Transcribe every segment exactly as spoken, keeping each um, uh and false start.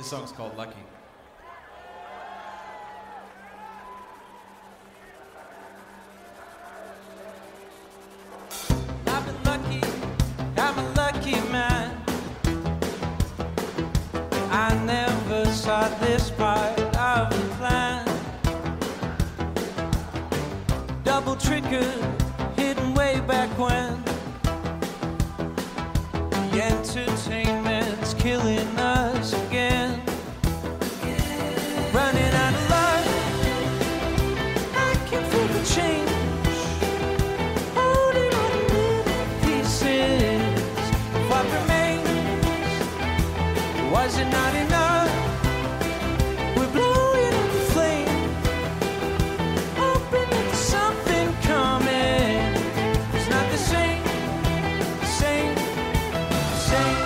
song's called Lucky. I've been lucky, I'm a lucky man. I never saw this part of the plan. Double trigger, hidden way back when. The entertainment's killing us again. Running out of luck, I can feel the change. Holding on to little pieces of what remains. Was it not enough? We're blowing up the flame, hoping that there's something coming. It's not the same, same, same.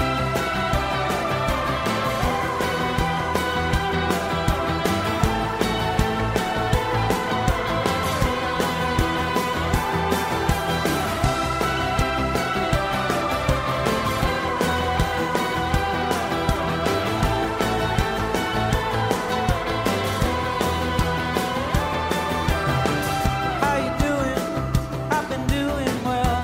How you doing? I've been doing well.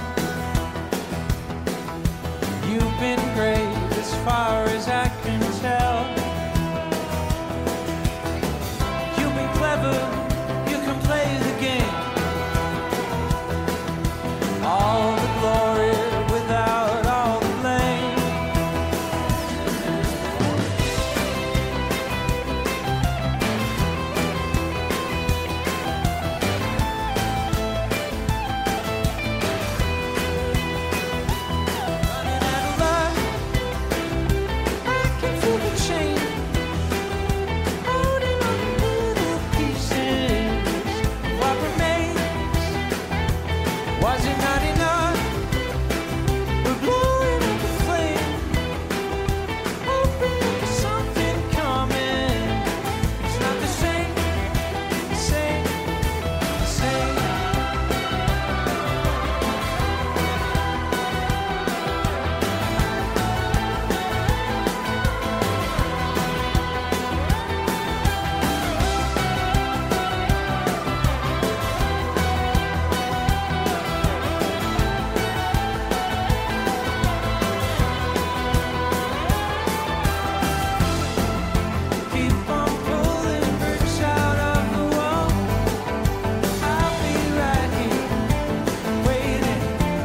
You've been great as far as I can tell. You've been clever, you can play the game. All the glory without all the blame. Running out of luck, I can feel the change. Holding on to little pieces of what remains. Was it not enough? We're blowing up the flame, hoping that there's something coming. It's not the same, same, same. Keep on pulling bricks out of the wall. I'll be right here, waiting.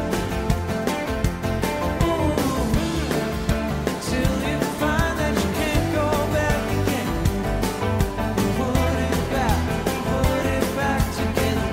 Ooh, till you find that you can't go back again. Put it back, put it back together.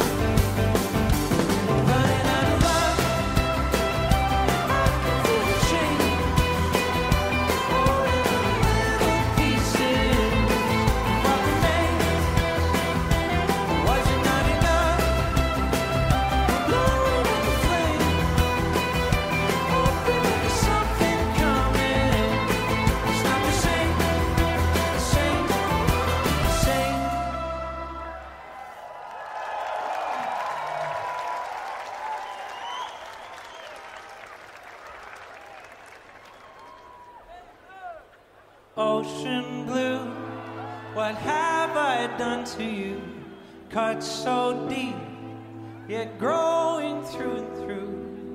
Running out of luck, I can feel the change. Holding on to little pieces of what remains. Was it not enough? Blowing up the flame, hoping that there's something coming. It's not the same, same, same. Ocean blue, what have I done to you? Cut so deep, yet growing through and through.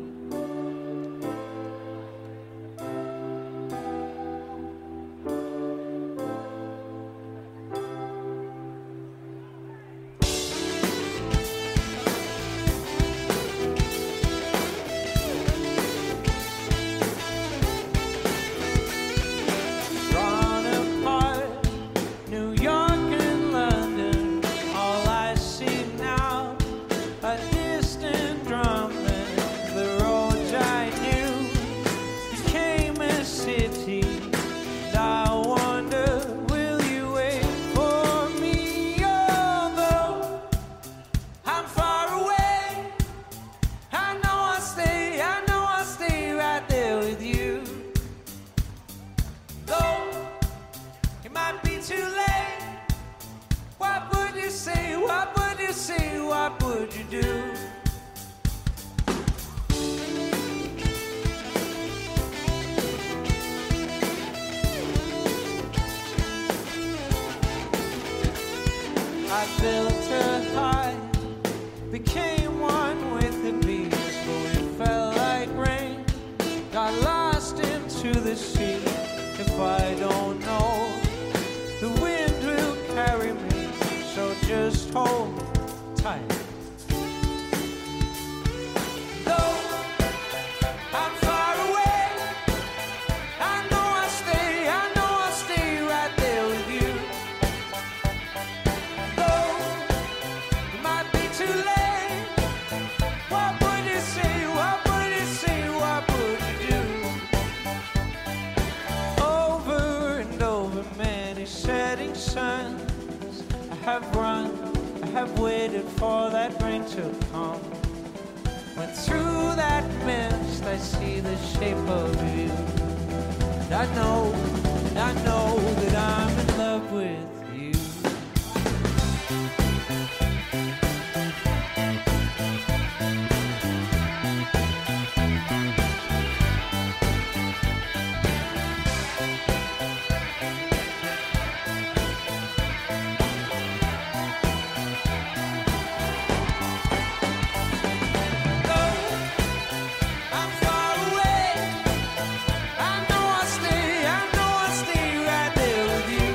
Drawn apart, New York and London. All I see now, a distant drumbeat. The roads I knew became a city. And I wonder, will you wait for me? Although I'm far away, I know I'll stay, I know I'll stay right there with you. Though it might be too late, what would you say, what would you say, what would you do? I built her high, became one with the beast, but it felt like rain, got lost into the sea. If I don't know, the wind will carry me, so just hold tight. Though I'm far away, I know I'll stay, I know I'll stay right there with you. Though it might be too late, what would you say, what would you say, what would you do? Over and over many setting suns I have run, I have waited for that rain to come. When through that mist I see the shape of you, and I know, and I know that I'm in love with you. I'm far away, I know I'll stay, I know I'll stay right there with you.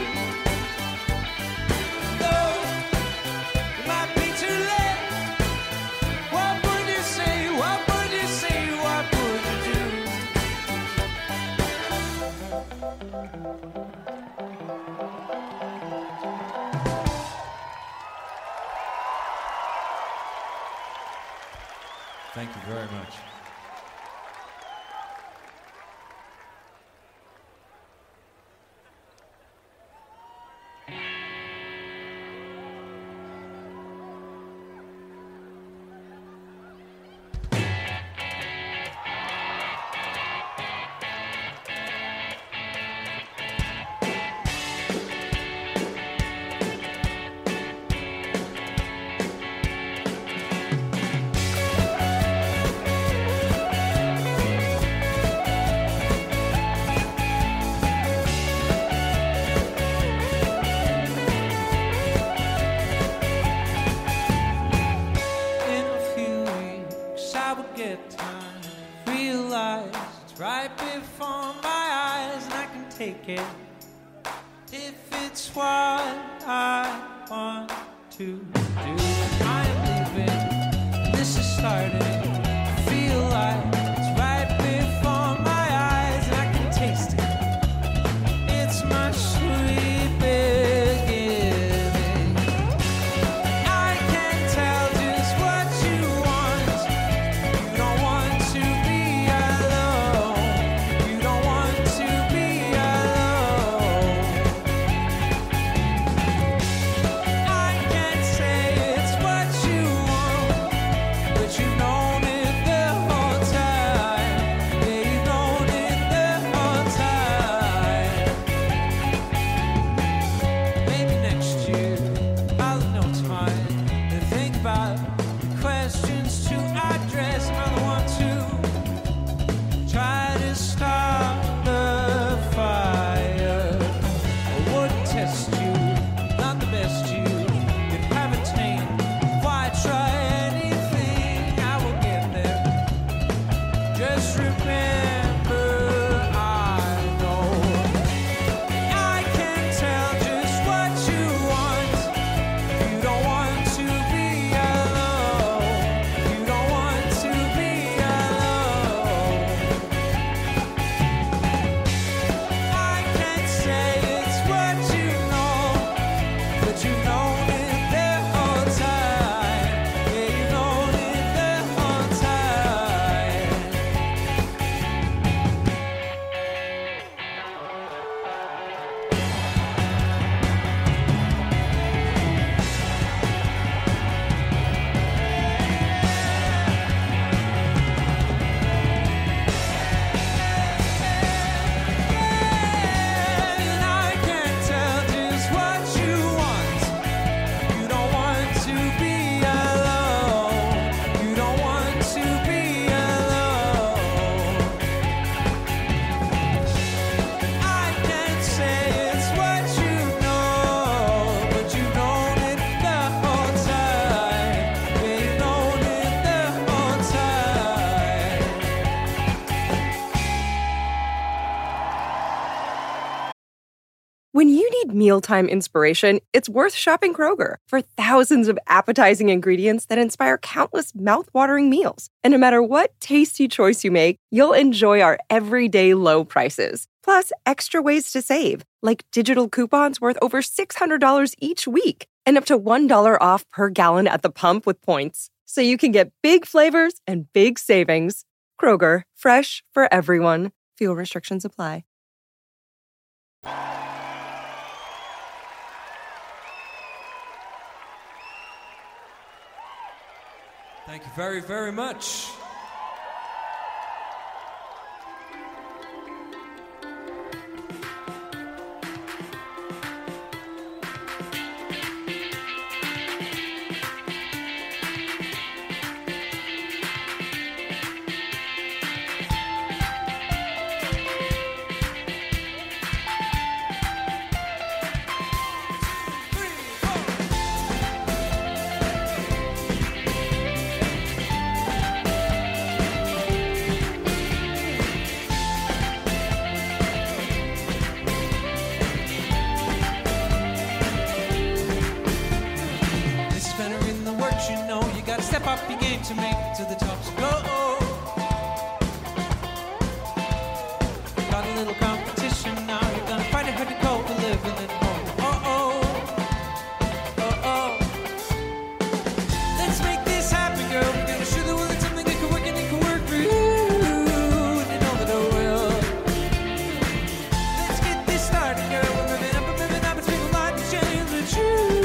Though it might be too late, what would you say, what would you say, what would you do? Thank you very much. In a few weeks I will get time, realize it's right before my eyes, and I can take it if it's what I want to do. I am leaving, this is starting, I feel like it's right before my eyes, and I can taste it, it's my sweet beginning. I can tell just what you want. You don't want to be alone. You don't want to be alone. I can say it's what you want, but you've known it need mealtime inspiration, it's worth shopping Kroger for thousands of appetizing ingredients that inspire countless mouth-watering meals. And no matter what tasty choice you make, you'll enjoy our everyday low prices. Plus, extra ways to save, like digital coupons worth over six hundred dollars each week and up to one dollar off per gallon at the pump with points. So you can get big flavors and big savings. Kroger, fresh for everyone. Fuel restrictions apply. Thank you very, very much. Step up your game to make it to the top. So go. Got a little competition now. You're gonna find it hard to cope for living at home. Oh oh, oh oh. Let's make this happen, girl. We're gonna show the world something that can work and it can work for you. And you know that I will. Let's get this started, girl. We're moving up and moving up. It's been a lot to change the truth.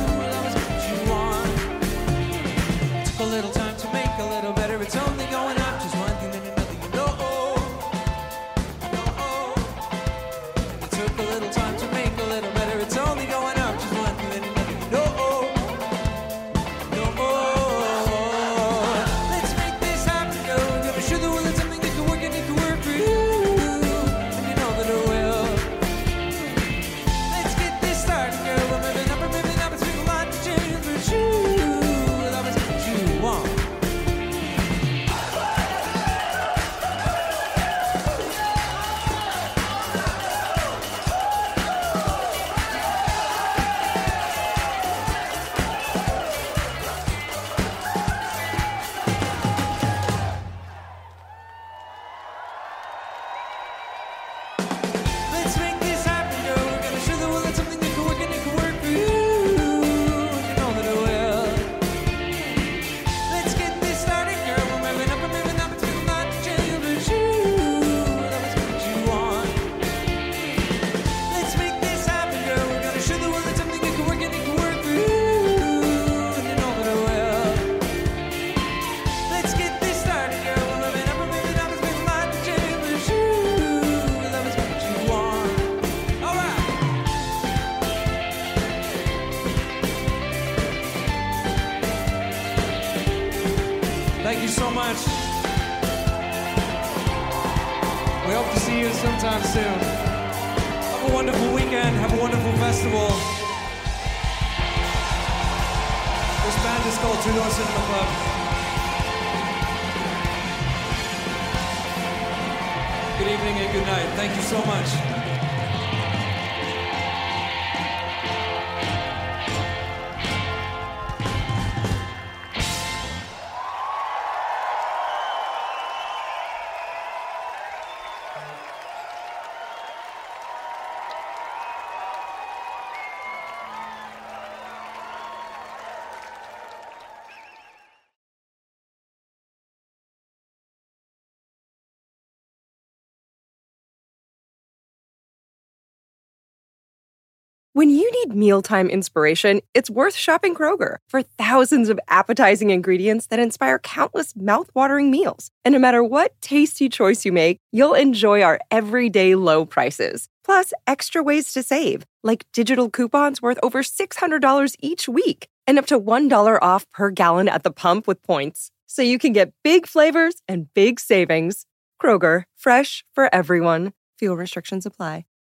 A little time to make a little better. It's only going up. Just one thing and another, you know. You know. And it took a little time to make a little better. It's only going up. Just one thing and another, you know. You know. Let's make this happen, girl. We're gonna show the world something that can work and it can work for you. And you know that it will. Let's get this started, girl. We're moving up, we're moving up. It's been a lot to change for you. Let's make this happen, girl. We're gonna show the world that something that can work and it can work for you. You know that it will. Let's get this started, girl. We're moving up and moving up. It's been a lot to change for you. That was what you want. Let's make this happen, girl. We're gonna show the world that something that can work and it can work for you. You know that it will. Let's get this started, girl. We're moving up and moving up. It's been a lot to change for you. That was what you want. All right. Thank you so much. We hope to see you sometime soon. Have a wonderful weekend. Have a wonderful festival. This band is called Two Door Cinema Club. Good evening and good night. Thank you so much. When you need mealtime inspiration, it's worth shopping Kroger for thousands of appetizing ingredients that inspire countless mouth-watering meals. And no matter what tasty choice you make, you'll enjoy our everyday low prices. Plus, extra ways to save, like digital coupons worth over six hundred dollars each week and up to one dollar off per gallon at the pump with points. So you can get big flavors and big savings. Kroger, fresh for everyone. Fuel restrictions apply.